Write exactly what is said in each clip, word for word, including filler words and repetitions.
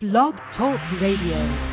Blog Talk Radio.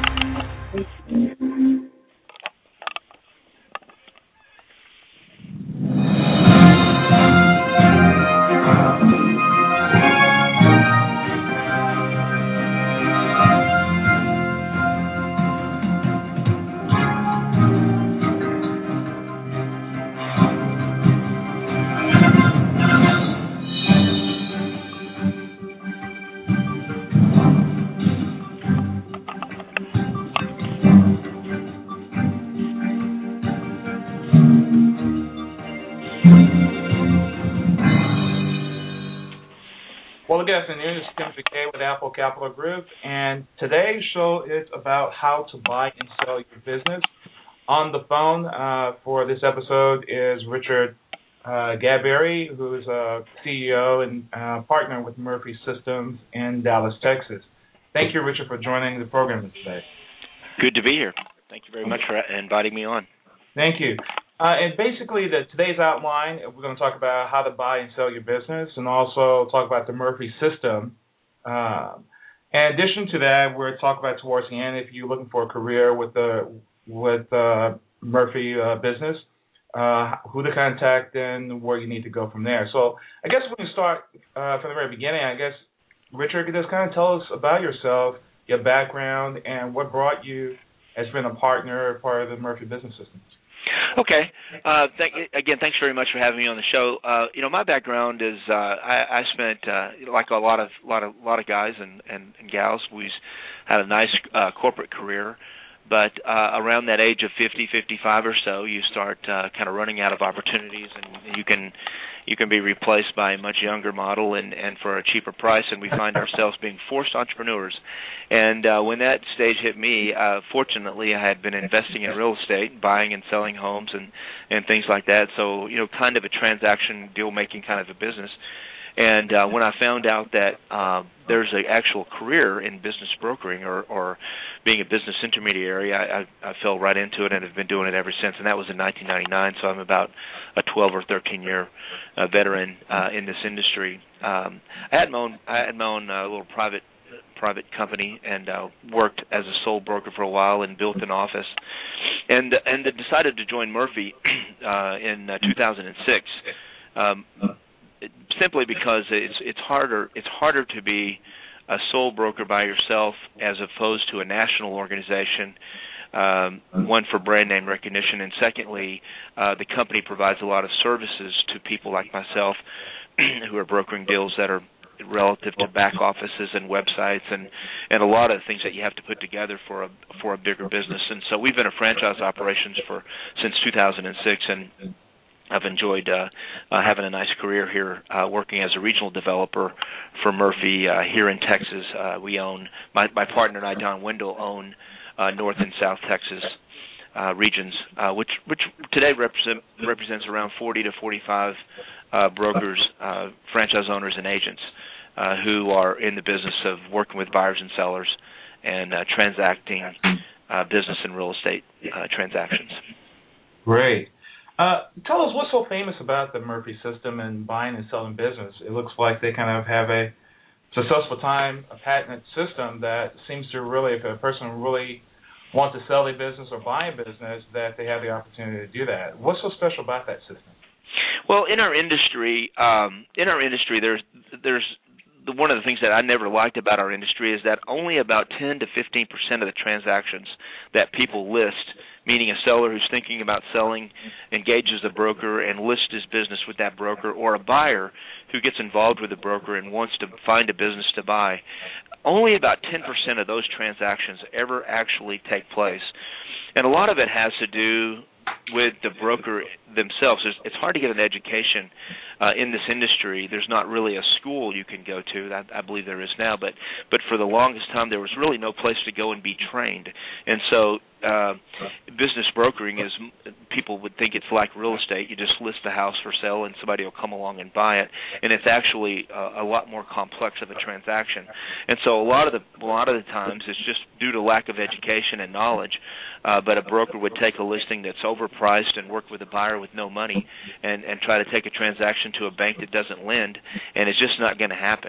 Well, good afternoon. This is Tim McKay with Apple Capital Group, and today's show is about how to buy and sell your business. On the phone uh, for this episode is Richard uh, Gadberry, who is a C E O and uh, partner with Murphy Systems in Dallas, Texas. Thank you, Richard, for joining the program today. Good to be here. Thank you very much for inviting me on. Thank you. Uh, and basically, the, today's outline, we're going to talk about how to buy and sell your business, and also talk about the Murphy system. Uh, in addition to that, we're talking about towards the end, if you're looking for a career with the with uh, Murphy uh, business, uh, who to contact and where you need to go from there. So I guess we can start uh, from the very beginning. I guess, Richard, could just kind of tell us about yourself, your background, and what brought you as being a partner, part of the Murphy Business Systems. Okay. Uh, thank, again, thanks very much for having me on the show. Uh, you know, my background is uh, I, I spent uh, like a lot of lot of lot of guys and, and, and gals. We had a nice uh, corporate career, but uh, around that age of fifty, fifty-five or so, you start uh, kind of running out of opportunities, and you can you can be replaced by a much younger model and, and for a cheaper price, and we find ourselves being forced entrepreneurs. And uh, when that stage hit me, uh, fortunately, I had been investing in real estate, buying and selling homes and, and things like that. So, you know, kind of a transaction, deal-making kind of a business. And uh, when I found out that uh, there's an actual career in business brokering or, or being a business intermediary, I, I, I fell right into it and have been doing it ever since. And that was in nineteen ninety-nine, so I'm about a twelve or thirteen year uh, veteran uh, in this industry. Um, I had my own, I had my own uh, little private private company and uh, worked as a sole broker for a while and built an office, and and decided to join Murphy uh, in uh, two thousand six. Um, Simply because it's it's harder it's harder to be a sole broker by yourself as opposed to a national organization. Um, one, for brand name recognition, and secondly, uh, the company provides a lot of services to people like myself who are brokering deals that are relative to back offices and websites and, and a lot of things that you have to put together for a for a bigger business. And so we've been a franchise operations for since two thousand six, and I've enjoyed uh, uh, having a nice career here, uh, working as a regional developer for Murphy uh, here in Texas. Uh, we own, my, my partner and I, Don Wendell, own uh, North and South Texas uh, regions, uh, which which today represent, represents around forty to forty-five uh, brokers, uh, franchise owners, and agents uh, who are in the business of working with buyers and sellers and uh, transacting uh, business and real estate uh, transactions. Great. Uh, tell us what's so famous about the Murphy system and buying and selling business. It looks like they kind of have a successful time, a patented system that seems to really, if a person really wants to sell a business or buy a business, that they have the opportunity to do that. What's so special about that system? Well, in our industry, um, in our industry, there's there's the, one of the things that I never liked about our industry is that only about ten to fifteen percent of the transactions that people list, meaning a seller who's thinking about selling engages a broker and lists his business with that broker, or a buyer who gets involved with a broker and wants to find a business to buy, only about ten percent of those transactions ever actually take place. And a lot of it has to do with the broker themselves. It's, it's hard to get an education uh, in this industry. There's not really a school you can go to. I, I believe there is now, but but for the longest time there was really no place to go and be trained. And so uh, business brokering is, people would think it's like real estate. You just list the house for sale and somebody will come along and buy it. And it's actually a, a lot more complex of a transaction. And so a lot of the a lot of the times it's just due to lack of education and knowledge. Uh, but a broker would take a listing that's overpriced and work with a buyer with no money and, and try to take a transaction to a bank that doesn't lend, and it's just not going to happen.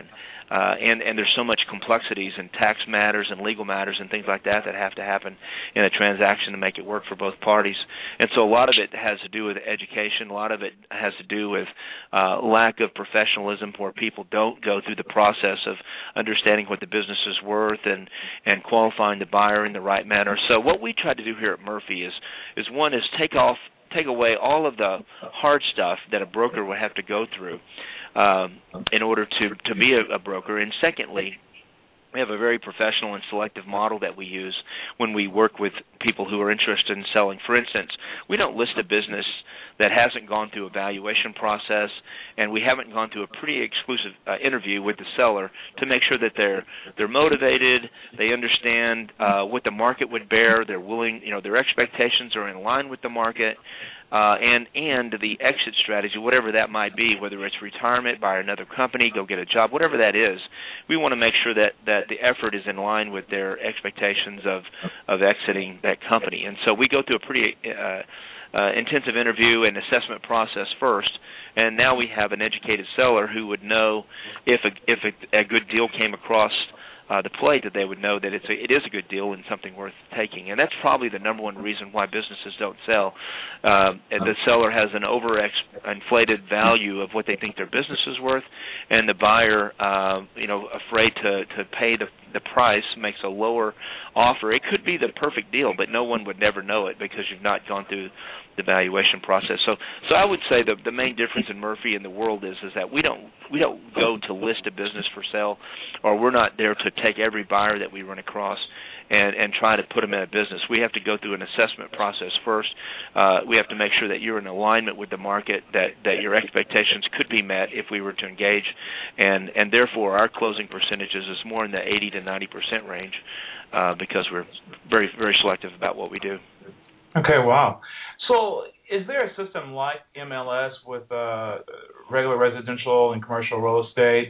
uh, and and there's so much complexities and tax matters and legal matters and things like that that have to happen in a transaction to make it work for both parties. And so a lot of it has to do with education. A lot of it has to do with uh, lack of professionalism, where people don't go through the process of understanding what the business is worth and and qualifying the buyer in the right manner. So what we try to do here at Murphy is is one is take off take away all of the hard stuff that a broker would have to go through um, in order to to be a, a broker. And secondly, we have a very professional and selective model that we use when we work with people who are interested in selling. For instance, we don't list a business that hasn't gone through a valuation process, and we haven't gone through a pretty exclusive uh, interview with the seller to make sure that they're they're motivated, they understand uh, what the market would bear, they're willing, you know, their expectations are in line with the market, uh, and and the exit strategy, whatever that might be, whether it's retirement, buy another company, go get a job, whatever that is, we want to make sure that, that the effort is in line with their expectations of of exiting that company. And so we go through a pretty uh, Uh, intensive interview and assessment process first, and now we have an educated seller who would know if a, if a, a good deal came across uh, the plate, that they would know that it's a, it is a good deal and something worth taking. And that's probably the number one reason why businesses don't sell. Uh, the seller has an over-inflated value of what they think their business is worth, and the buyer, uh, you know, afraid to, to pay the the price, makes a lower offer. It could be the perfect deal, but no one would never know it because you've not gone through the valuation process. So, so I would say the the main difference in Murphy and the world is is that we don't we don't go to list a business for sale, or we're not there to take every buyer that we run across and and try to put them in a business. We have to go through an assessment process first. Uh, we have to make sure that you're in alignment with the market, that that your expectations could be met if we were to engage, and and therefore our closing percentages is more in the eighty to ninety percent range uh, because we're very very selective about what we do. Okay, wow. So is there a system like M L S with uh, regular residential and commercial real estate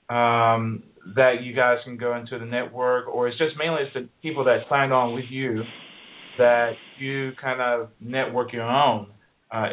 um, that you guys can go into the network, or it's just mainly it's the people that signed on with you that you kind of network your own? Uh,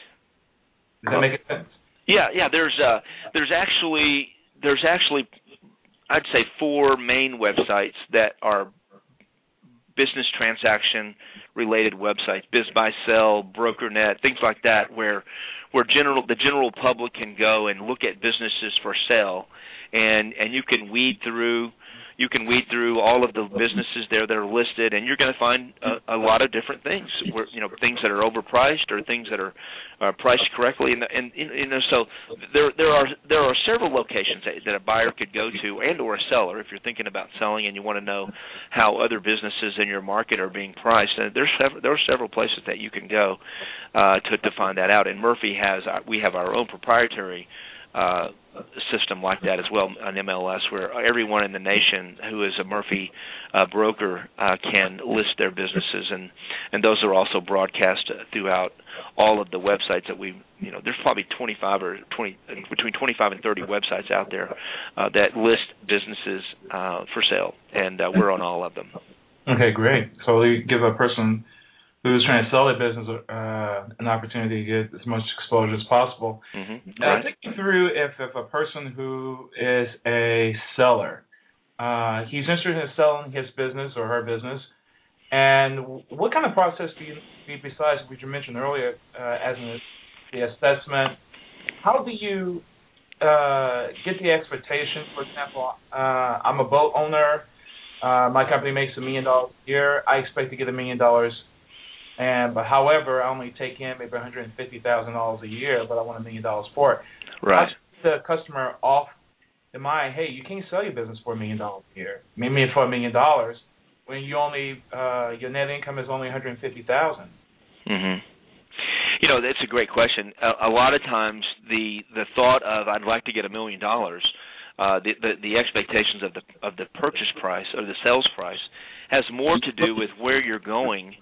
does that make sense? Yeah, yeah. There's uh, there's actually there's actually I'd say four main websites that are business transaction related websites, BizBuySell, BrokerNet, things like that, where where general the general public can go and look at businesses for sale, and and you can weed through you can weed through all of the businesses there that are listed, and you're going to find a, a lot of different things, where, you know, things that are overpriced or things that are uh, priced correctly, and, and you know, so there there are there are several locations that, that a buyer could go to, and or a seller, if you're thinking about selling and you want to know how other businesses in your market are being priced. And there's several, there are several places that you can go uh, to to find that out. And Murphy has we have our own proprietary Uh, system like that as well on M L S, where everyone in the nation who is a Murphy uh, broker uh, can list their businesses, and, and those are also broadcast throughout all of the websites that we, you know, there's probably twenty-five or twenty, between twenty-five and thirty websites out there uh, that list businesses uh, for sale, and uh, we're on all of them. Okay, great. So you give a person who's trying to sell their business uh, an opportunity to get as much exposure as possible. Mm-hmm. Now, Right. take me through if, if a person who is a seller, uh, he's interested in selling his business or her business, and what kind of process do you do besides what you mentioned earlier uh, as in the assessment? How do you uh, get the expectation? For example, uh, I'm a boat owner. Uh, my company makes a million dollars a year. I expect to get a million dollars. And but however, I only take in maybe one hundred fifty thousand dollars a year, but I want a million dollars for it. Right. I the customer off in mind, hey, you can't sell your business for a million dollars a year. Maybe for a million dollars when you only uh, your net income is only one hundred fifty thousand. Mm-hmm. You know, that's a great question. A, a lot of times, the the thought of I'd like to get a million dollars, uh, the, the the expectations of the of the purchase price or the sales price has more to do with where you're going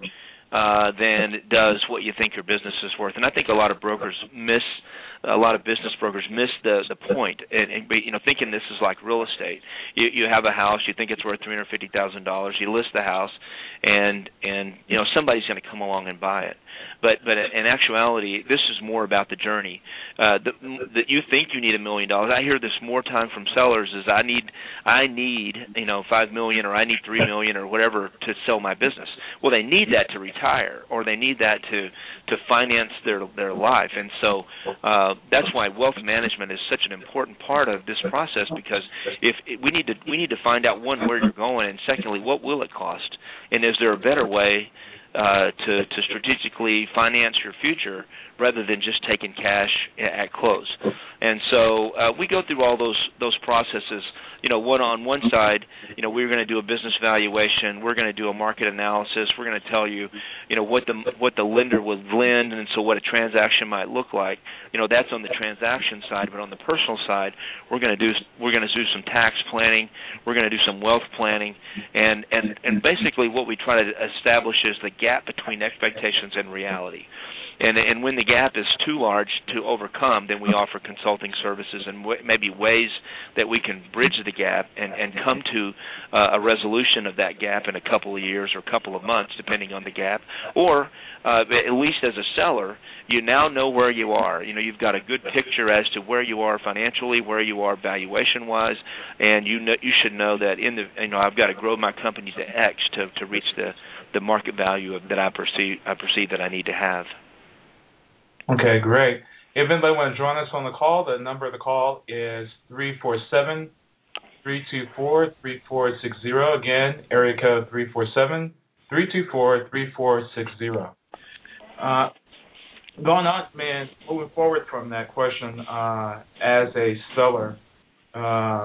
uh, than it does what you think your business is worth. And I think a lot of brokers miss, a lot of business brokers miss the the point. And, and you know, thinking this is like real estate. You you have a house, you think it's worth three hundred fifty thousand dollars. You list the house, and and you know somebody's going to come along and buy it. But but in actuality, this is more about the journey. Uh, that you think you need a million dollars. I hear this more time from sellers: is I need I need you know five million, or I need three million, or whatever to sell my business. Well, they need that to retire, or they need that to to finance their their life. And so uh, that's why wealth management is such an important part of this process, because if we need to we need to find out, one, where you're going, and secondly, what will it cost, and is there a better way Uh, to, to strategically finance your future rather than just taking cash at close. And so uh, we go through all those those processes. You know, one on one side, you know, we're going to do a business valuation. We're going to do a market analysis. We're going to tell you, you know, what the what the lender would lend, and so what a transaction might look like. You know, that's on the transaction side. But on the personal side, we're going to do we're going to do some tax planning. We're going to do some wealth planning, and and and basically what we try to establish is the gap between expectations and reality. And and when the gap is too large to overcome, then we offer consulting services and w- maybe ways that we can bridge the gap and, and come to uh, a resolution of that gap in a couple of years or a couple of months, depending on the gap. Or uh, at least as a seller, you now know where you are. You know, you've got a good picture as to where you are financially, where you are valuation-wise, and you know, you should know that in the you know I've got to grow my company to X to, to reach the, the market value of, that I perceive I perceive that I need to have. Okay, great. If anybody want to join us on the call, the number of the call is three four seven, three two four, three four six zero. Again, area code three four seven, three two four, three four six zero. Uh, going on, man, moving forward from that question, uh, as a seller, uh,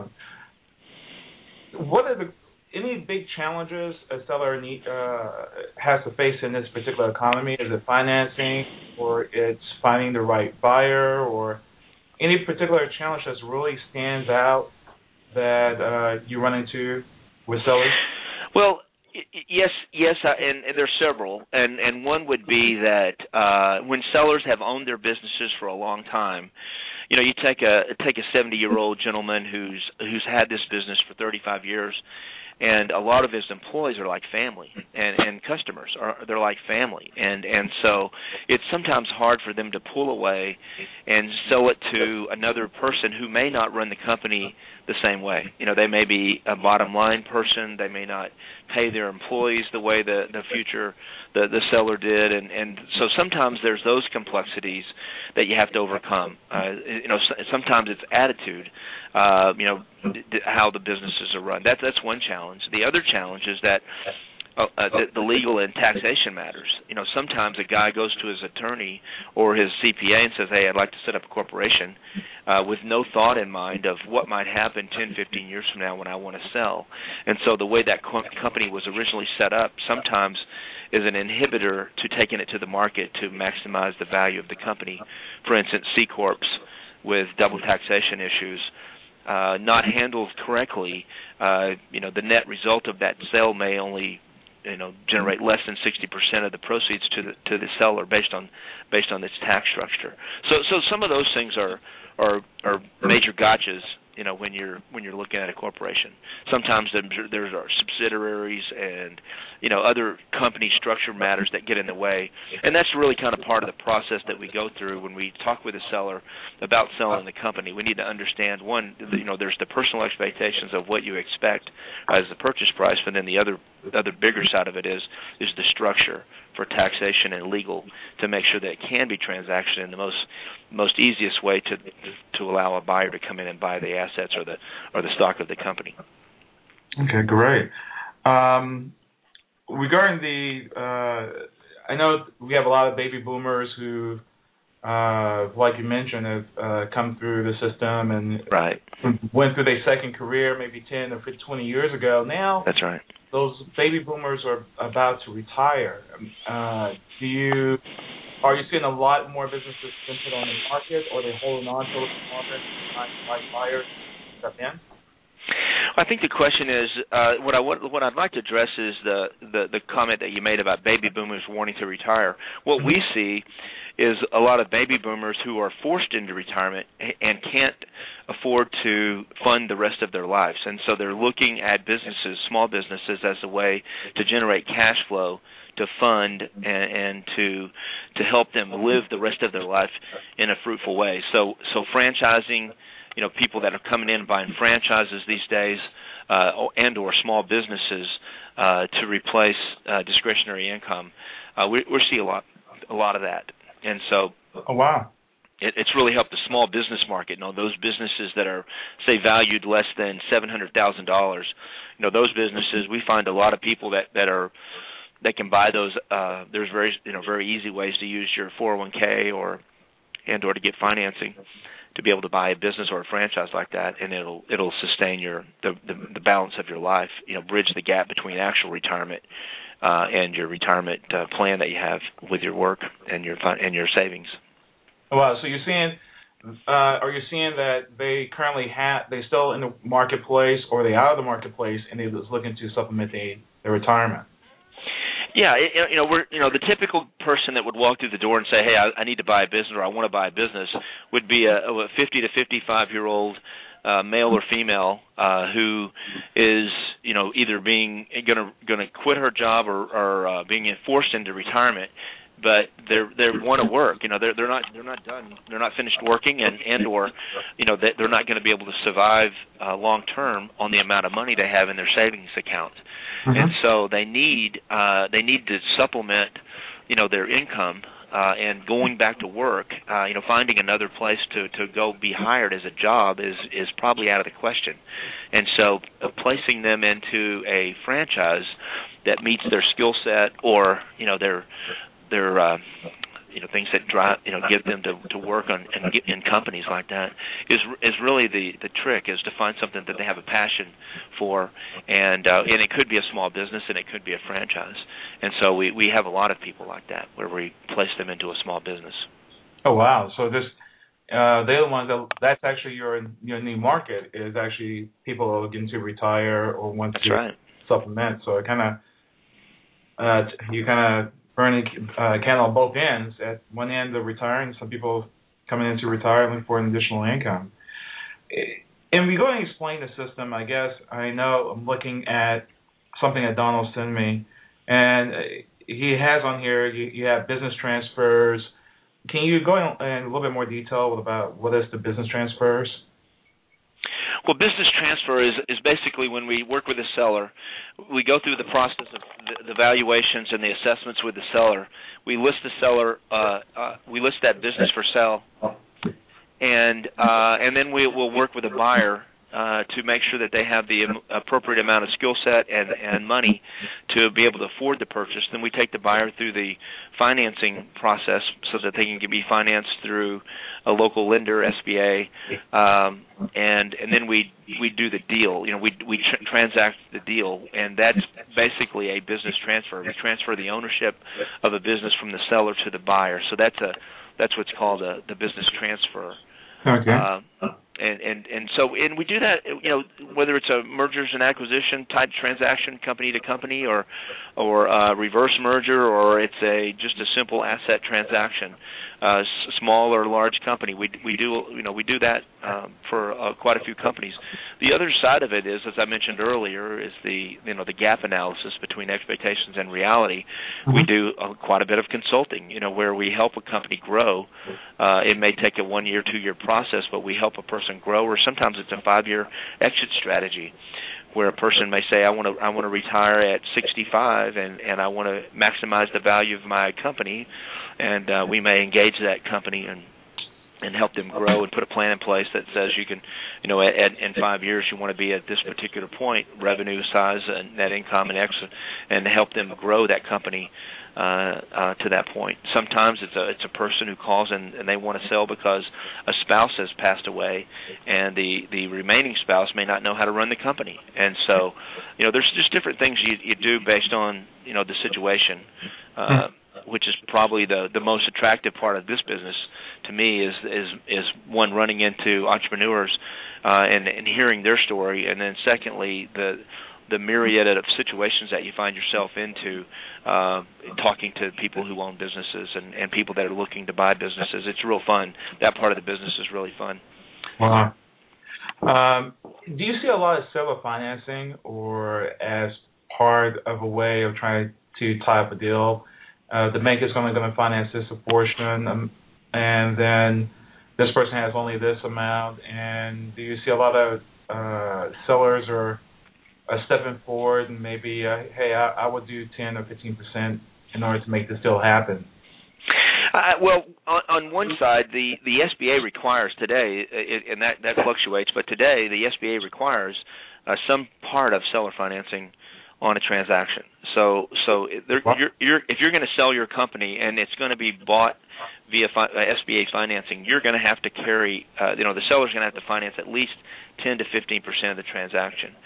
what are the any big challenges a seller need, uh, has to face in this particular economy? Is it financing, or it's finding the right buyer, or any particular challenge that really stands out that uh, you run into with sellers? Well, yes, yes, uh, and, and there's several, and and one would be that uh, when sellers have owned their businesses for a long time. You know, you take a take a seventy-year-old gentleman who's who's had this business for thirty-five years. And a lot of his employees are like family, and, and customers are they're like family, and and so it's sometimes hard for them to pull away and sell it to another person who may not run the company the same way. You know, they may be a bottom line person, they may not pay their employees the way the the future the the seller did, and and so sometimes there's those complexities that you have to overcome. Uh, you know, sometimes it's attitude. Uh, you know, how the businesses are run. That's that's one challenge. The other challenge is that uh, uh, the, the legal and taxation matters. You know, sometimes a guy goes to his attorney or his C P A and says, "Hey, I'd like to set up a corporation," uh, with no thought in mind of what might happen ten, fifteen years from now when I want to sell. And so the way that co- company was originally set up sometimes is an inhibitor to taking it to the market to maximize the value of the company. For instance, C corps with double taxation issues. Uh, not handled correctly, uh, you know, the net result of that sale may only, you know, generate less than sixty percent of the proceeds to the to the seller based on based on its tax structure. So, so some of those things are are, are major gotchas, you know, when you're when you're looking at a corporation. Sometimes there are subsidiaries and, you know, other company structure matters that get in the way, and that's really kind of part of the process that we go through when we talk with a seller about selling the company. We need to understand, one, you know, there's the personal expectations of what you expect as the purchase price, but then the other other bigger side of it is is the structure for taxation and legal to make sure that it can be transacted in the most most easiest way to to allow a buyer to come in and buy the assets or the or the stock of the company. Okay, great. Um, regarding the, uh, I know we have a lot of baby boomers who, uh, like you mentioned, have uh, come through the system and right. went through their second career maybe ten or twenty years ago. Now, that's right. Those baby boomers are about to retire. Uh, do you are you seeing a lot more businesses put on the market, or are they holding on to the market, like buyers step in? I think the question is uh, what I what I'd like to address is the, the the comment that you made about baby boomers wanting to retire. What we see is a lot of baby boomers who are forced into retirement and can't afford to fund the rest of their lives, and so they're looking at businesses, small businesses, as a way to generate cash flow to fund and, and to to help them live the rest of their life in a fruitful way. So so franchising, you know, people that are coming in and buying franchises these days, uh, and or small businesses uh, to replace uh, discretionary income, uh, we we see a lot a lot of that, and so. Oh wow. It, it's really helped the small business market. You know, those businesses that are, say, valued less than seven hundred thousand dollars. You know, those businesses, we find a lot of people that, that are that can buy those. Uh, there's very you know very easy ways to use your four oh one k or and or to get financing to be able to buy a business or a franchise like that, and it'll it'll sustain your the the, the balance of your life. You know, bridge the gap between actual retirement uh, and your retirement uh, plan that you have with your work and your and your savings. Wow, so you're seeing, uh, are you seeing that they currently have, they still in the marketplace, or are they out of the marketplace, and they're just looking to supplement the, their retirement? Yeah, it, you know, we're you know the typical person that would walk through the door and say, "Hey, I, I need to buy a business, or I want to buy a business," would be a, a fifty to fifty-five year old uh, male or female uh, who is you know either being going to going to quit her job or, or uh, being forced into retirement. But they're they want to work. You know, they're they're not they're not done. They're not finished working, and, and or, you know, they're not going to be able to survive uh, long term on the amount of money they have in their savings account. Mm-hmm. And so they need uh, they need to supplement, you know, their income uh, and going back to work. Uh, you know, finding another place to, to go be hired as a job is is probably out of the question. And so uh, placing them into a franchise that meets their skill set or you know their They're, uh, you know, things that drive, you know, get them to, to work on and get in companies like that is is really the, the trick is to find something that they have a passion for, and uh, and it could be a small business and it could be a franchise, and so we, we have a lot of people like that where we place them into a small business. Oh wow! So this uh, they're the ones that that's actually your your new market is actually people who are looking to retire or want that's to right. supplement. So it kind of uh, you kind of burning uh, candle on both ends. At one end, they're retiring. Some people coming in to retire looking for an additional income. And we go and explain the system. I guess I know I'm looking at something that Donald sent me, and he has on here. You, you have business transfers. Can you go in, in a little bit more detail about what is the business transfers? Well, business transfer is, is basically when we work with a seller, we go through the process of the, the valuations and the assessments with the seller. We list the seller, uh, uh, we list that business for sale, and uh, and then we will work with a buyer uh, to make sure that they have the appropriate amount of skill set and, and money to be able to afford the purchase. Then we take the buyer through the financing process so that they can be financed through a local lender, S B A, um, and and then we we do the deal. You know, we we tr- transact the deal, and that's basically a business transfer. We transfer the ownership of a business from the seller to the buyer. So that's a that's what's called a, the business transfer. Okay. Uh, and, and and so and we do that, you know, whether it's a mergers and acquisition type transaction, company to company, or or a reverse merger, or it's a just a simple asset transaction, uh, small or large company. We we do you know we do that um, for uh, quite a few companies. The other side of it is, as I mentioned earlier, is the you know the gap analysis between expectations and reality. Mm-hmm. We do uh, quite a bit of consulting, you know, where we help a company grow. Uh, it may take a one year, two year process, but we help a person grow, or sometimes it's a five-year exit strategy where a person may say, I want to I want to retire at sixty-five and, and I want to maximize the value of my company, and uh, we may engage that company and and help them grow and put a plan in place that says you can, you know, at, at, in five years you want to be at this particular point, revenue size and net income and exit, and help them grow that company Uh, uh, to that point. Sometimes it's a it's a person who calls and, and they want to sell because a spouse has passed away, and the, the remaining spouse may not know how to run the company. And so, you know, there's just different things you, you do based on, you know, the situation. Uh, which is probably the the most attractive part of this business to me, is is is one, running into entrepreneurs uh, and and hearing their story, and then secondly the the myriad of situations that you find yourself into, uh, talking to people who own businesses and, and people that are looking to buy businesses. It's real fun. That part of the business is really fun. Wow. Um, do you see a lot of seller financing, or as part of a way of trying to tie up a deal? Uh, the bank is only going to finance this a portion, um, and then this person has only this amount. And do you see a lot of uh, sellers or Uh, stepping forward and maybe, uh, hey, I, I would do ten or fifteen percent in order to make this deal happen? Uh, well, on, on one side, the, the S B A requires today, it, and that, that fluctuates, but today the S B A requires uh, some part of seller financing on a transaction. So, so there, you're, you're, if you're going to sell your company and it's going to be bought via fi- uh, S B A financing, you're going to have to carry, uh, you know, the seller's going to have to finance at least ten to fifteen percent of the transaction.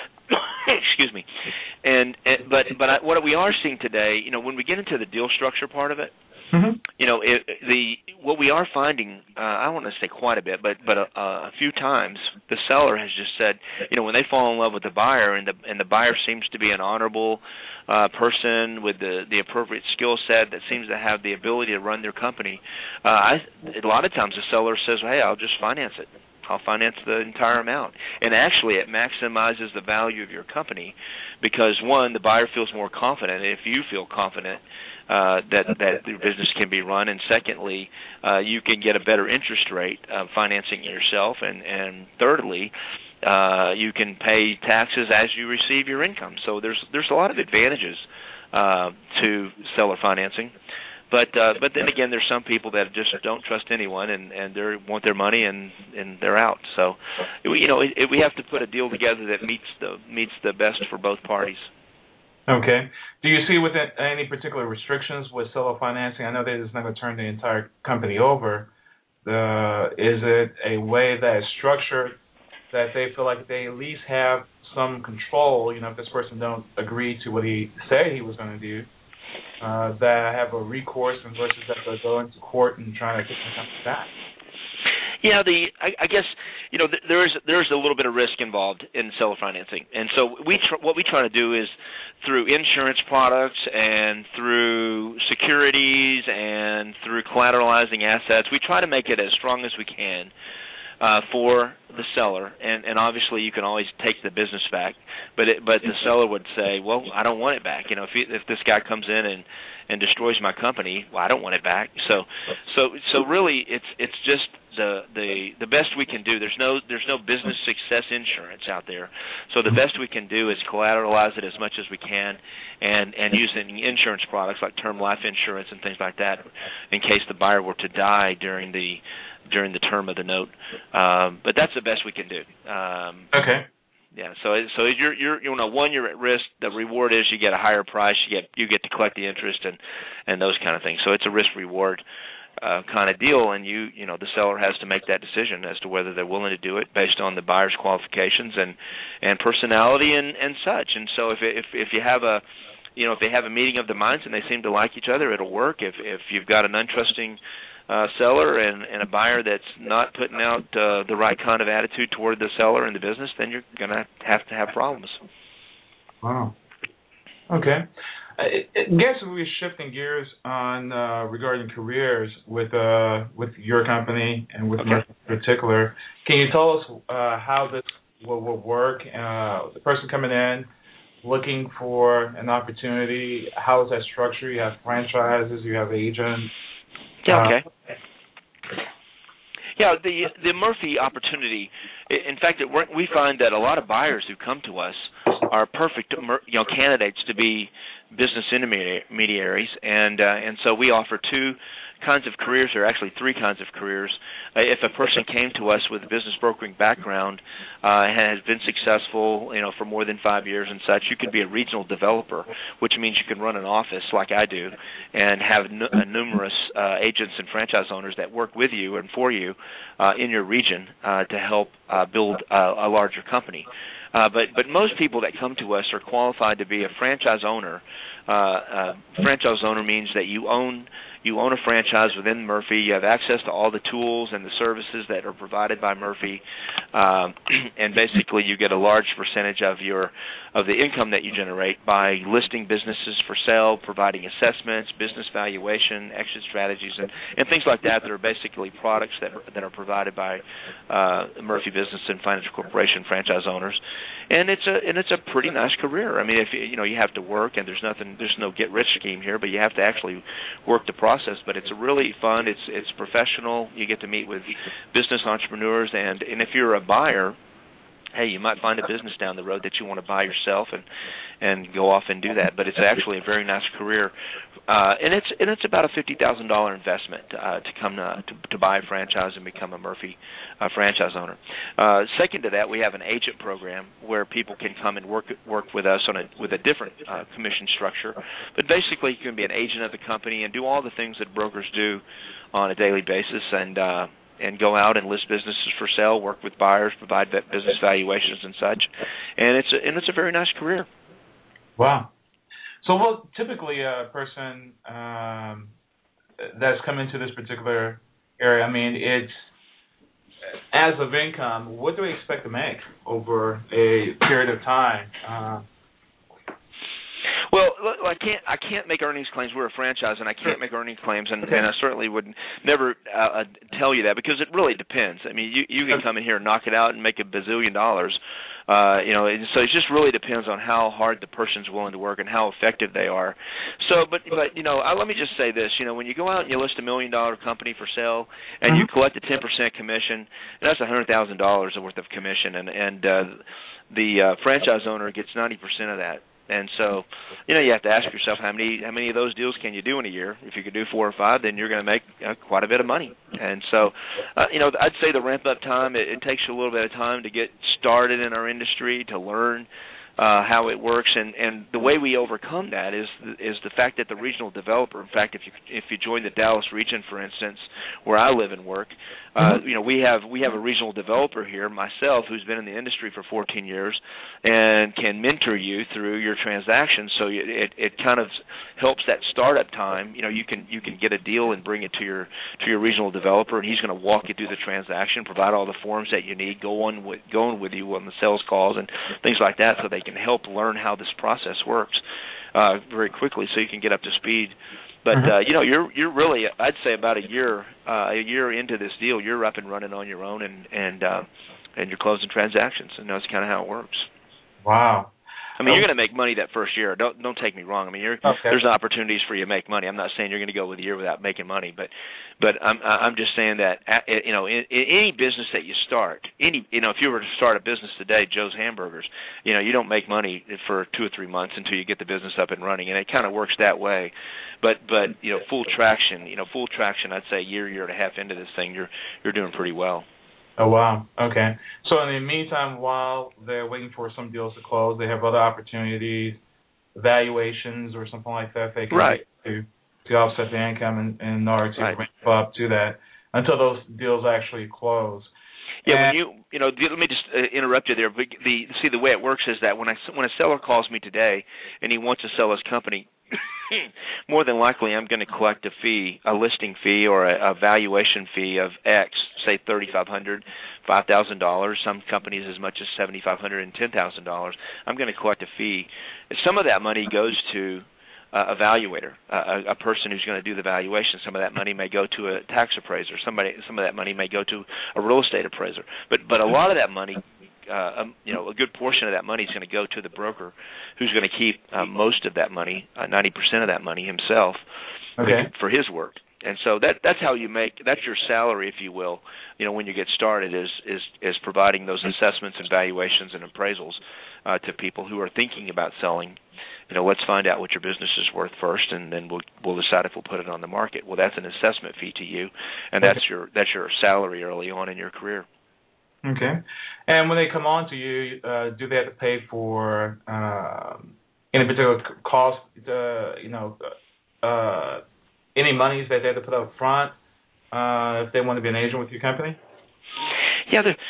Excuse me, and, and but but I, what we are seeing today, you know, when we get into the deal structure part of it, mm-hmm. you know, it, the what we are finding, uh, I don't want to say quite a bit, but but a, a few times the seller has just said, you know, when they fall in love with the buyer, and the and the buyer seems to be an honorable uh, person with the the appropriate skill set that seems to have the ability to run their company, uh, I, a lot of times the seller says, hey, I'll just finance it. I'll finance the entire amount. And actually it maximizes the value of your company because, one, the buyer feels more confident if you feel confident uh, that, that your business can be run, and secondly, uh, you can get a better interest rate uh, financing it yourself, and, and thirdly, uh, you can pay taxes as you receive your income. So there's there's a lot of advantages uh, to seller financing. But uh, but then again, there's some people that just don't trust anyone, and and they want their money, and, and they're out. So, you know, it, it, we have to put a deal together that meets the meets the best for both parties. Okay. Do you see with it any particular restrictions with seller financing? I know that it's not going to turn the entire company over. Uh, is it a way that is structured that they feel like they at least have some control? You know, if this person don't agree to what he said he was going to do. Uh, that have a recourse and versus that they're going to court and trying to get something back. Yeah, the I, I guess you know there is there is a little bit of risk involved in seller financing, and so we tr- what we try to do is through insurance products and through securities and through collateralizing assets, we try to make it as strong as we can uh, for the seller, and, and obviously you can always take the business back, but it, but the seller would say, well, I don't want it back. You know, if he, if this guy comes in and, and destroys my company, well, I don't want it back. So so so really, it's it's just the the the best we can do. There's no there's no business success insurance out there, so the best we can do is collateralize it as much as we can, and and using insurance products like term life insurance and things like that, in case the buyer were to die during the during the term of the note. Um, but that's the best we can do. Um, okay. Yeah. So so you're you're you know one you're at risk. The reward is you get a higher price. You get you get to collect the interest and, and those kind of things. So it's a risk reward uh, kind of deal, and you you know the seller has to make that decision as to whether they're willing to do it based on the buyer's qualifications and, and personality and, and such. And so if if if you have a you know if they have a meeting of the minds and they seem to like each other, it'll work. If if you've got an untrusting Uh, seller and, and a buyer that's not putting out uh, the right kind of attitude toward the seller and the business, then you're going to have to have problems. Wow. Okay. I, I guess we're shifting gears on uh, regarding careers with uh, with your company and with okay. in particular. Can you tell us uh, how this will, will work? Uh, the person coming in looking for an opportunity, how is that structured? You have franchises, you have agents. Yeah, okay. Yeah, the the Murphy opportunity. In fact, it, we find that a lot of buyers who come to us are perfect, you know, candidates to be business intermediaries, and uh, and so we offer two kinds of careers, or actually three kinds of careers. Uh, if a person came to us with a business brokering background uh, and has been successful, you know, for more than five years and such, you could be a regional developer, which means you can run an office like I do and have n- uh, numerous uh, agents and franchise owners that work with you and for you uh, in your region uh, to help uh, build uh, a larger company. Uh, but but most people that come to us are qualified to be a franchise owner Uh, uh, franchise owner means that you own you own a franchise within Murphy. You have access to all the tools and the services that are provided by Murphy, um, and basically you get a large percentage of your of the income that you generate by listing businesses for sale, providing assessments, business valuation, exit strategies, and, and things like that that are basically products that are, that are provided by uh, Murphy Business and Financial Corporation franchise owners. And it's a and it's a pretty nice career. I mean, if you, you know you have to work, and there's nothing, there's no get rich scheme here, but you have to actually work the process. But it's really fun. It's it's professional. You get to meet with business entrepreneurs, and and if you're a buyer, hey, you might find a business down the road that you want to buy yourself and and go off and do that. But it's actually a very nice career, uh, and it's and it's about a fifty thousand dollar investment uh, to come to, to to buy a franchise and become a Murphy uh, franchise owner. Uh, second to that, we have an agent program where people can come and work work with us on a with a different uh, commission structure. But basically, you can be an agent of the company and do all the things that brokers do on a daily basis, and uh, and go out and list businesses for sale, work with buyers, provide business valuations and such. And it's a, and it's a very nice career. Wow. So, well, typically a person um, that's come into this particular area, I mean, it's as of income, what do we expect to make over a period of time? Uh, Well, look, I can't. I can't make earnings claims. We're a franchise, and I can't make earnings claims, and, okay. and I certainly would never uh, tell you that because it really depends. I mean, you you can come in here and knock it out and make a bazillion dollars, uh, you know. And so it just really depends on how hard the person's willing to work and how effective they are. So, but but you know, I, let me just say this. You know, when you go out and you list a million dollar company for sale and mm-hmm. you collect a ten percent commission, that's a hundred thousand dollars worth of commission, and and uh, the uh, franchise owner gets ninety percent of that. And so, you know, you have to ask yourself how many how many of those deals can you do in a year. If you could do four or five, then you're going to make uh, quite a bit of money. And so, uh, you know, I'd say the ramp up time, it, it takes you a little bit of time to get started in our industry, to learn uh, how it works, and, and the way we overcome that is is the fact that the regional developer. In fact, if you if you join the Dallas region, for instance, where I live and work, uh, mm-hmm. you know, we have we have a regional developer here, myself, who's been in the industry for fourteen years, and can mentor you through your transactions. So it it kind of helps that startup time. You know, you can you can get a deal and bring it to your to your regional developer, and he's going to walk you through the transaction, provide all the forms that you need, go on with going with you on the sales calls and things like that, so they can help learn how this process works uh, very quickly, so you can get up to speed. But uh, you know, you're you're really, I'd say, about a year uh, a year into this deal, you're up and running on your own, and and uh, and you're closing transactions, and that's kind of how it works. Wow. I mean, you're going to make money that first year. Don't don't take me wrong. I mean, you're, okay. there's opportunities for you to make money. I'm not saying you're going to go with a year without making money, but but I'm I'm just saying that you know, in, in any business that you start, any you know, if you were to start a business today, Joe's Hamburgers, you know, you don't make money for two or three months until you get the business up and running, and it kind of works that way. But but you know, full traction, you know, full traction. I'd say a year, year and a half into this thing, you're you're doing pretty well. Oh, wow. Okay. So in the meantime, while they're waiting for some deals to close, they have other opportunities, valuations or something like that they can right. do to, to offset the income in, in order to right. ramp up to that until those deals actually close. Yeah, and, when you you know, let me just uh, interrupt you there. The see the way it works is that when I when a seller calls me today and he wants to sell his company, more than likely I'm going to collect a fee, a listing fee or a, a valuation fee of X, say thirty-five hundred dollars, five thousand dollars, some companies as much as seventy-five hundred dollars and ten thousand dollars. I'm going to collect a fee. Some of that money goes to uh, a valuator, uh, a, a person who's going to do the valuation. Some of that money may go to a tax appraiser. Somebody, some of that money may go to a real estate appraiser. But but a lot of that money, Uh, um, you know, a good portion of that money is going to go to the broker, who's going to keep uh, most of that money, uh, ninety percent of that money himself, okay. for his work. And so that that's how you make, that's your salary, if you will, you know, when you get started, is is is providing those assessments and valuations and appraisals uh, to people who are thinking about selling. You know, let's find out what your business is worth first, and then we'll we'll decide if we'll put it on the market. Well, that's an assessment fee to you, and that's your that's your salary early on in your career. Okay. And when they come on to you, uh, do they have to pay for um, any particular cost, uh, you know, uh, any monies that they have to put up front uh, if they want to be an agent with your company? Yeah, there,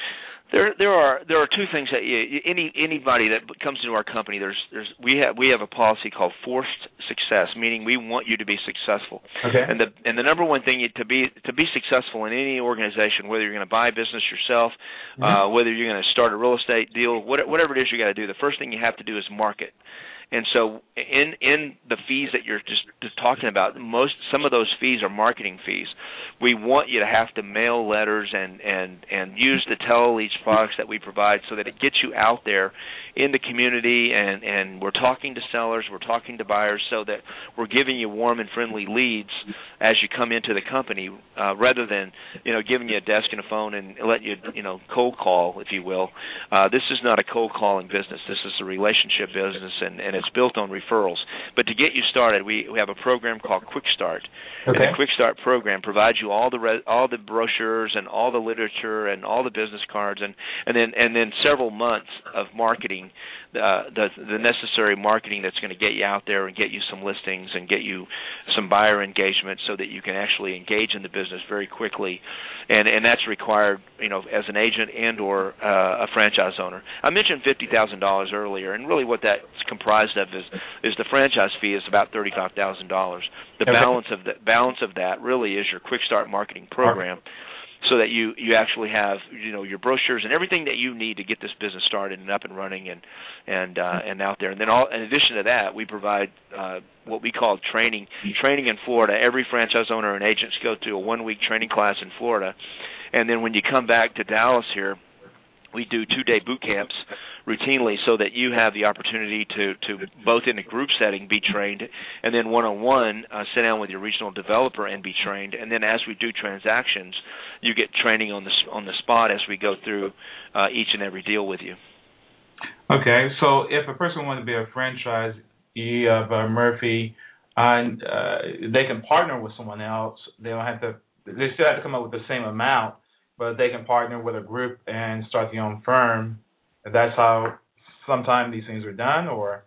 There, there are there are two things that you, any anybody that comes into our company, there's there's we have we have a policy called forced success, meaning we want you to be successful. Okay. And the and the number one thing to be to be successful in any organization, whether you're going to buy a business yourself, mm-hmm. uh, whether you're going to start a real estate deal, whatever it is you got to do, the first thing you have to do is market. And so, in in the fees that you're just, just talking about, most some of those fees are marketing fees. We want you to have to mail letters and and and use the tele-leads products that we provide, so that it gets you out there in the community, and and we're talking to sellers, we're talking to buyers, so that we're giving you warm and friendly leads as you come into the company, uh, rather than you know giving you a desk and a phone and let you you know cold call, if you will. Uh, this is not a cold calling business. This is a relationship business, and, and it's built on referrals. But to get you started, we, we have a program called Quick Start. Okay. And the Quick Start program provides you all the re- all the brochures and all the literature and all the business cards, and, and then and then several months of marketing, uh, the the necessary marketing that's going to get you out there and get you some listings and get you some buyer engagement, so that you can actually engage in the business very quickly, and and that's required, you know, as an agent and or uh, a franchise owner. I mentioned fifty thousand dollars earlier, and really what that's comprised of is is the franchise fee is about thirty-five thousand dollars. The okay. balance of the balance of that really is your Quick Start marketing program, so that you, you actually have you know your brochures and everything that you need to get this business started and up and running and and uh, and out there. And then all in addition to that, we provide uh, what we call training training in Florida. Every franchise owner and agents go through a one week training class in Florida, and then when you come back to Dallas here, we do two-day boot camps routinely, so that you have the opportunity to, to both in a group setting be trained, and then one-on-one uh, sit down with your regional developer and be trained. And then as we do transactions, you get training on the on the spot as we go through uh, each and every deal with you. Okay, so if a person wanted to be a franchisee of uh, Murphy, and uh, they can partner with someone else, they don't have to. They still have to come up with the same amount, but they can partner with a group and start their own firm. That's how sometimes these things are done, or?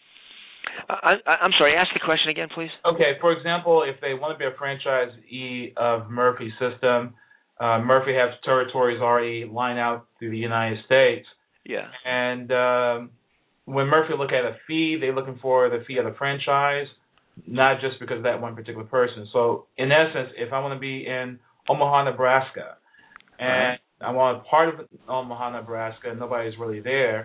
I, I'm sorry, ask the question again, please. Okay, for example, if they want to be a franchisee of Murphy System, uh, Murphy has territories already lined out through the United States. Yeah. And um, when Murphy look at a fee, they're looking for the fee of the franchise, not just because of that one particular person. So, in essence, if I want to be in Omaha, Nebraska, and I want a part of Omaha, Nebraska, and nobody's really there.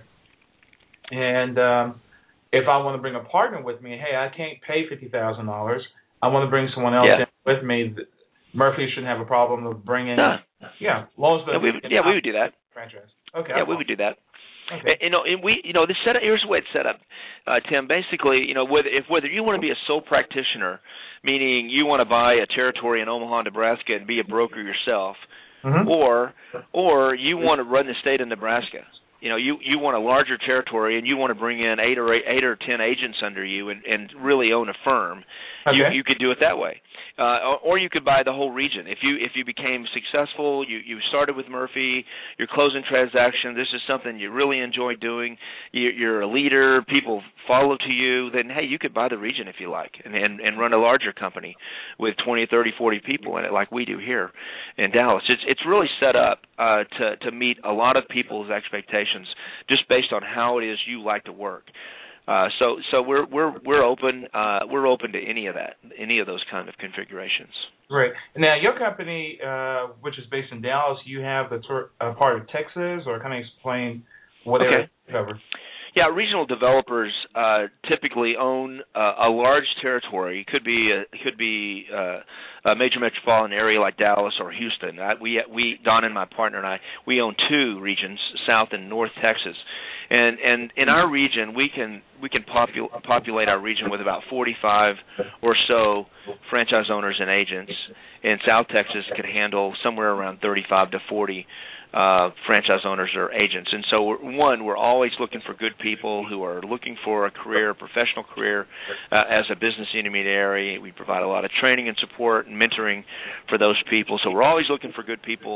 And um, if I want to bring a partner with me, hey, I can't pay fifty thousand dollars. I want to bring someone else yeah. in with me. Murphy shouldn't have a problem with bringing. No. Yeah, long as the yeah, we, would, yeah, we would do that. Franchise. Okay. Yeah, we would do that. Okay. And, you know, and we, you know, the setup. Here's the way it's set up, uh, Tim. Basically, you know, whether if whether you want to be a sole practitioner, meaning you want to buy a territory in Omaha, Nebraska, and be a broker yourself. Mm-hmm. Or, or you want to run the state of Nebraska. You know, you, you want a larger territory, and you want to bring in eight or eight, eight or ten agents under you, and, and really own a firm. Okay. You you could do it that way, uh, or, or you could buy the whole region. If you if you became successful, you, you started with Murphy, you're closing transactions. This is something you really enjoy doing. You're, you're a leader. People follow to you. Then hey, you could buy the region if you like, and and, and run a larger company with twenty, thirty, forty people in it, like we do here in Dallas. It's it's really set up uh, to to meet a lot of people's expectations, just based on how it is you like to work. Uh, so, so we're we're we're open uh, we're open to any of that, any of those kind of configurations. Great. Now, your company, uh, which is based in Dallas, you have the tour, uh, part of Texas, or kind of explain what okay. area you cover. Yeah, regional developers uh, typically own uh, a large territory. It could be a, it could be uh, a major metropolitan area like Dallas or Houston. I, we we Don and my partner and I we own two regions, South and North Texas. And and in our region, we can we can popul- populate our region with about forty-five or so franchise owners and agents. And South Texas could handle somewhere around thirty-five to forty uh, franchise owners or agents. And so, we're, one, we're always looking for good people who are looking for a career, a professional career uh, as a business intermediary. We provide a lot of training and support and mentoring for those people. So we're always looking for good people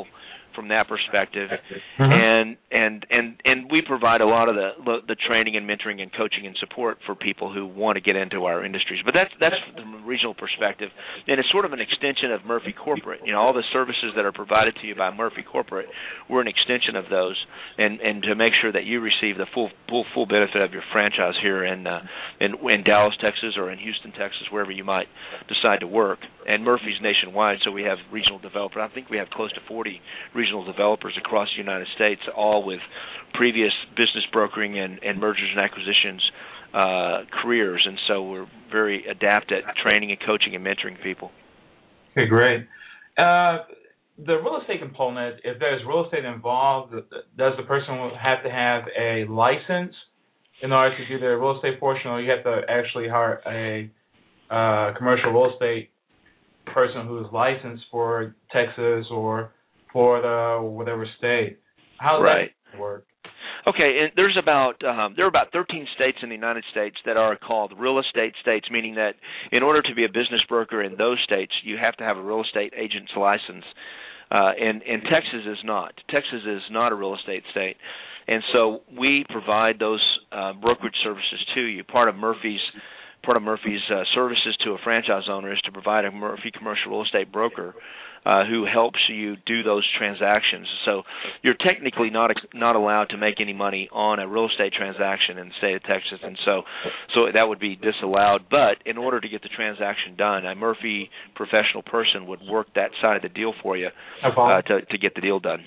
from that perspective, Mm-hmm. and and and and we provide a lot of the the training and mentoring and coaching and support for people who want to get into our industries. But that's that's from a regional perspective, and it's sort of an extension of Murphy Corporate. You know, all the services that are provided to you by Murphy Corporate, we're an extension of those, and and to make sure that you receive the full full full benefit of your franchise here in uh, in, in Dallas, Texas, or in Houston, Texas, wherever you might decide to work. And Murphy's nationwide, so we have regional developers. I think we have close to forty regional developers across the United States, all with previous business brokering and, and mergers and acquisitions uh, careers, and so we're very adept at training and coaching and mentoring people. Okay, great. Uh, the real estate component, if there's real estate involved, does the person have to have a license in order to do the real estate portion, or you have to actually hire a uh, commercial real estate person who is licensed for Texas or Florida or whatever state? How does right. that work? Okay, and there's about um, there are about thirteen states in the United States that are called real estate states, meaning that in order to be a business broker in those states, you have to have a real estate agent's license. Uh, and, and Texas is not. Texas is not a real estate state. And so we provide those uh, brokerage services to you. Part of Murphy's part of Murphy's uh, services to a franchise owner is to provide a Murphy commercial real estate broker uh, who helps you do those transactions. So you're technically not not allowed to make any money on a real estate transaction in the state of Texas, and so so that would be disallowed. But in order to get the transaction done, a Murphy professional person would work that side of the deal for you uh, to to get the deal done.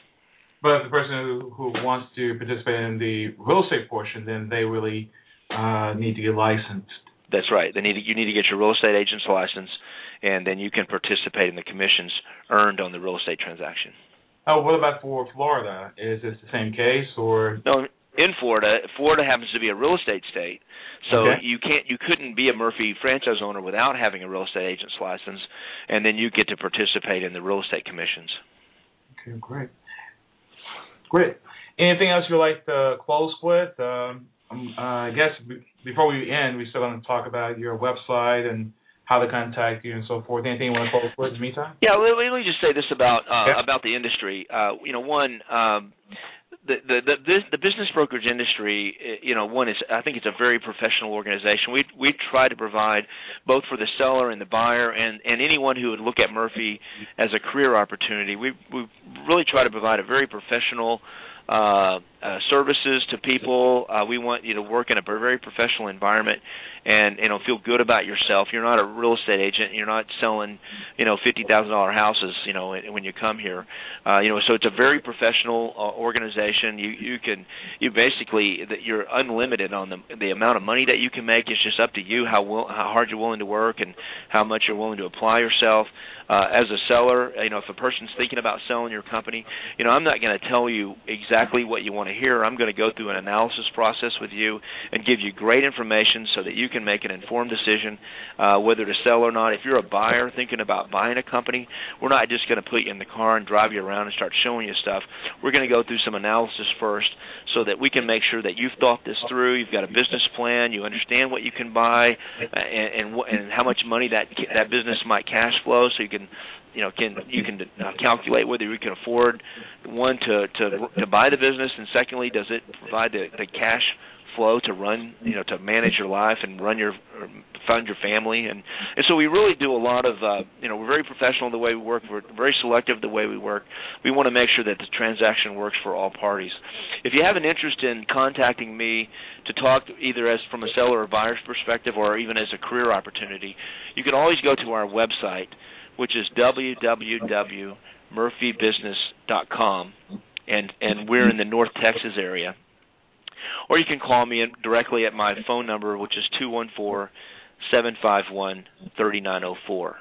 But if the person who, who wants to participate in the real estate portion, then they really uh, need to get licensed. That's right. They need to, you need to get your real estate agent's license, and then you can participate in the commissions earned on the real estate transaction. Oh, what about for Florida? Is this the same case, or no? In Florida, Florida happens to be a real estate state, so okay. you can't, you couldn't be a Murphy franchise owner without having a real estate agent's license, and then you get to participate in the real estate commissions. Okay, great. Great. Anything else you'd like to close with? Um, uh, I guess b- before we end, we're still going to talk about your website and how to contact you and so forth. Anything you want to close with in the meantime? Yeah, let, let me just say this about uh, yeah. about the industry. Uh, you know, one, um, the, the the the business brokerage industry, you know, one is I think it's a very professional organization. We we try to provide both for the seller and the buyer and, and anyone who would look at Murphy as a career opportunity. We we really try to provide a very professional uh, uh, services to people. Uh, we want you to work in a very professional environment and, you know, feel good about yourself. You're not a real estate agent. You're not selling, you know, fifty thousand dollars houses, you know, when you come here. Uh, you know, so it's a very professional uh, organization. You you can, you basically, that you're unlimited on the the amount of money that you can make. It's just up to you how will, how hard you're willing to work and how much you're willing to apply yourself. Uh, as a seller, you know, if a person's thinking about selling your company, you know, I'm not going to tell you exactly what you want to hear. I'm going to go through an analysis process with you and give you great information so that you can make an informed decision uh, whether to sell or not. If you're a buyer thinking about buying a company, we're not just going to put you in the car and drive you around and start showing you stuff. We're going to go through some analysis first so that we can make sure that you've thought this through, you've got a business plan, you understand what you can buy and and, and how much money that that business might cash flow, so you can you know can you can uh, calculate whether you can afford, one, to to to buy the business, and secondly, does it provide the, the cash flow to run, you know, to manage your life and run your, fund your family, and and so we really do a lot of, uh, you know, we're very professional in the way we work. We're very selective the way we work. We want to make sure that the transaction works for all parties. If you have an interest in contacting me to talk either as from a seller or buyer's perspective or even as a career opportunity, you can always go to our website, which is w w w dot murphy business dot com, and and we're in the North Texas area. Or you can call me directly at my phone number, which is two one four, seven five one, three nine zero four.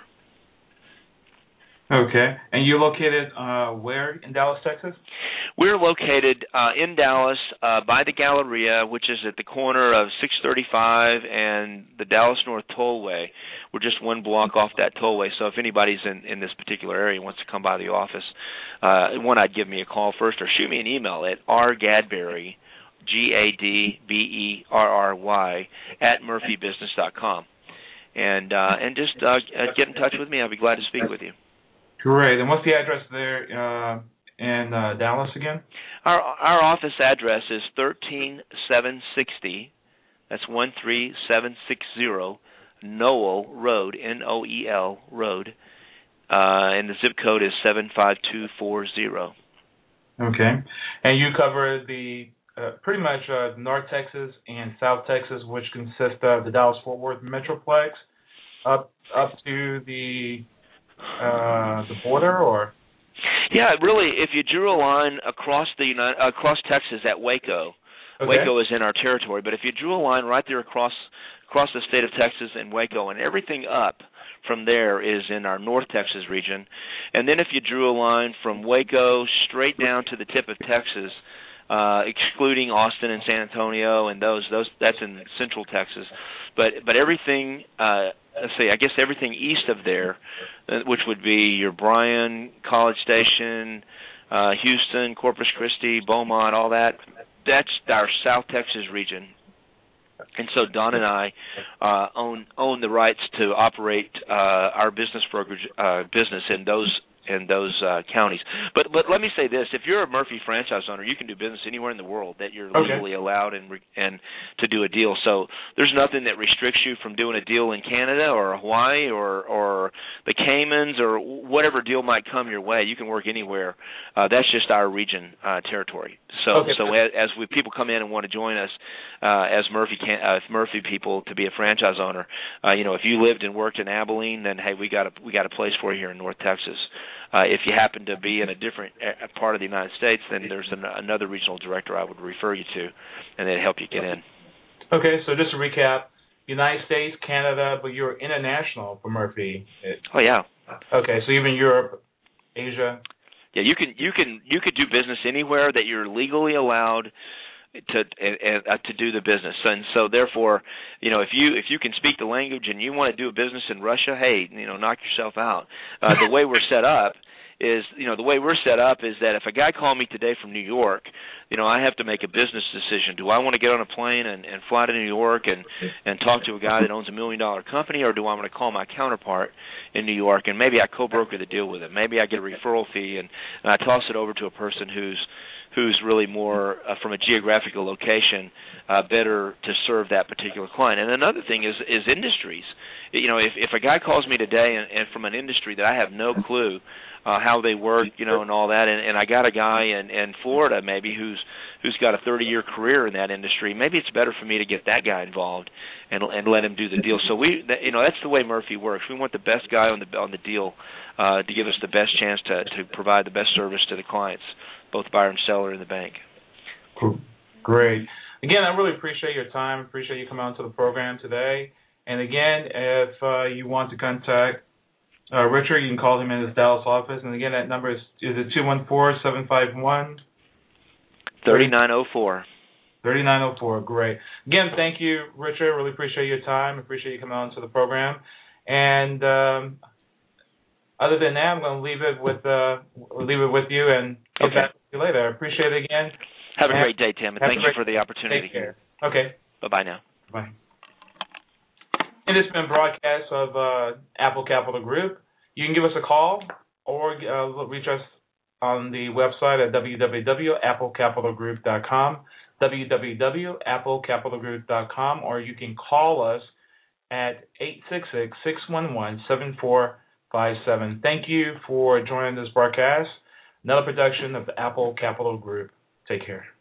Okay. And you're located uh, where in Dallas, Texas? We're located uh, in Dallas uh, by the Galleria, which is at the corner of six thirty-five and the Dallas North Tollway. We're just one block off that tollway, so if anybody's in, in this particular area and wants to come by the office, uh, one, I'd give me a call first or shoot me an email at r gadberry, G A D B E R R Y, at murphy business dot com. And uh, and just uh, get in touch with me. I'll be glad to speak with you. Great. And what's the address there uh, in uh, Dallas again? Our our office address is thirteen seven sixty. That's one three seven six zero Noel Road, N O E L Road, uh, and the zip code is seven five two four zero. Okay, and you cover the uh, pretty much uh, North Texas and South Texas, which consist of the Dallas-Fort Worth Metroplex, up up to the uh, the border, or? Yeah, really, if you drew a line across the United, across Texas at Waco, okay. Waco is in our territory, but if you drew a line right there across across the state of Texas and Waco, and everything up from there is in our North Texas region, and then if you drew a line from Waco straight down to the tip of Texas, uh, excluding Austin and San Antonio and those those that's in Central Texas, but but everything. Uh, Let's see, I guess everything east of there, which would be your Bryan, College Station, uh, Houston, Corpus Christi, Beaumont, all that, that's our South Texas region. And so Don and I uh, own own the rights to operate uh, our business brokerage uh, business in those in those uh, counties. But but let me say this: if you're a Murphy franchise owner, you can do business anywhere in the world that you're okay. legally allowed and and to do a deal. So there's nothing that restricts you from doing a deal in Canada or Hawaii or or the Caymans or whatever deal might come your way. You can work anywhere. Uh, that's just our region uh, territory. So okay. so as, as we people come in and want to join us uh, as Murphy can, uh, Murphy people to be a franchise owner, uh, you know, if you lived and worked in Abilene, then hey, we got a we got a place for you here in North Texas. Uh, if you happen to be in a different part of the United States, then there's an, another regional director I would refer you to, and they'd help you get in. Okay, so just to recap, United States, Canada, but you're international for Murphy. Oh yeah. Okay, so even Europe, Asia. Yeah, you can you can you could do business anywhere that you're legally allowed to uh, to do the business, and so therefore, you know, if you if you can speak the language and you want to do a business in Russia, hey, you know, knock yourself out. Uh, the way we're set up is, you know, the way we're set up is that if a guy called me today from New York, you know, I have to make a business decision. Do I want to get on a plane and, and fly to New York and, and talk to a guy that owns a million dollar company, or do I want to call my counterpart in New York and maybe I co-broker the deal with him? Maybe I get a referral fee and, and I toss it over to a person who's who's really more uh, from a geographical location uh, better to serve that particular client. And another thing is is industries. You know, if if a guy calls me today and, and from an industry that I have no clue uh, how they work, you know, and all that, and, and I got a guy in, in Florida maybe who's who's got a thirty-year career in that industry, maybe it's better for me to get that guy involved and and let him do the deal. So we, that, you know, that's the way Murphy works. We want the best guy on the on the deal uh, to give us the best chance to to provide the best service to the clients, both buyer and seller in the bank. Cool. Great. Again, I really appreciate your time. Appreciate you coming on to the program today. And again, if uh, you want to contact uh, Richard, you can call him in his Dallas office. And again, that number is is it two one four, seven five one? thirty-nine oh four. thirty-nine oh four. Great. Again, thank you, Richard. Really appreciate your time. Appreciate you coming on to the program. And um, other than that, I'm going to leave it with uh, leave it with you and get okay. back to you later. I appreciate it again. Have a great day, Tim, and thank you for the opportunity. Take care. Okay. Bye-bye now. Bye. And it's been a broadcast of uh, Apple Capital Group. You can give us a call or uh, reach us on the website at w w w dot apple capital group dot com, w w w dot apple capital group dot com, or you can call us at eight six six, six one one, seven four five seven. Thank you for joining this broadcast. Another production of the Apple Capital Group. Take care.